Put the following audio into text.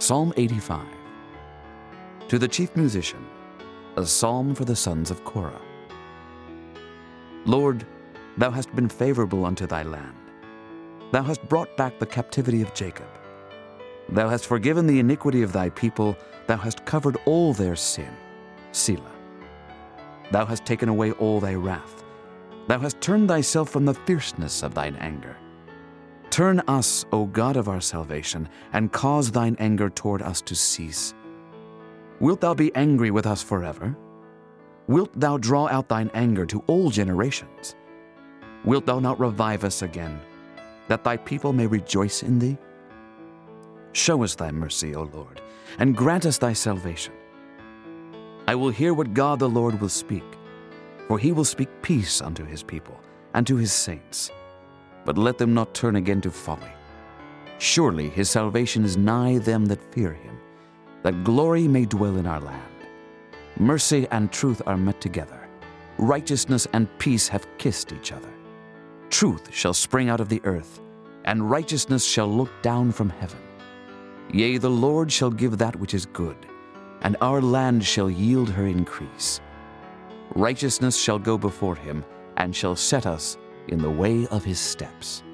Psalm 85. To the chief musician, a psalm for the sons of Korah. Lord, thou hast been favorable unto thy land. Thou hast brought back the captivity of Jacob. Thou hast forgiven the iniquity of thy people. Thou hast covered all their sin. Selah. Thou hast taken away all thy wrath. Thou hast turned thyself from the fierceness of thine anger. Turn us, O God of our salvation, and cause thine anger toward us to cease. Wilt thou be angry with us forever? Wilt thou draw out thine anger to all generations? Wilt thou not revive us again, that thy people may rejoice in thee? Show us thy mercy, O Lord, and grant us thy salvation. I will hear what God the Lord will speak, for he will speak peace unto his people and to his saints. But let them not turn again to folly. Surely his salvation is nigh them that fear him, that glory may dwell in our land. Mercy and truth are met together. Righteousness and peace have kissed each other. Truth shall spring out of the earth, and righteousness shall look down from heaven. Yea, the Lord shall give that which is good, and our land shall yield her increase. Righteousness shall go before him, and shall set us in the way of his steps.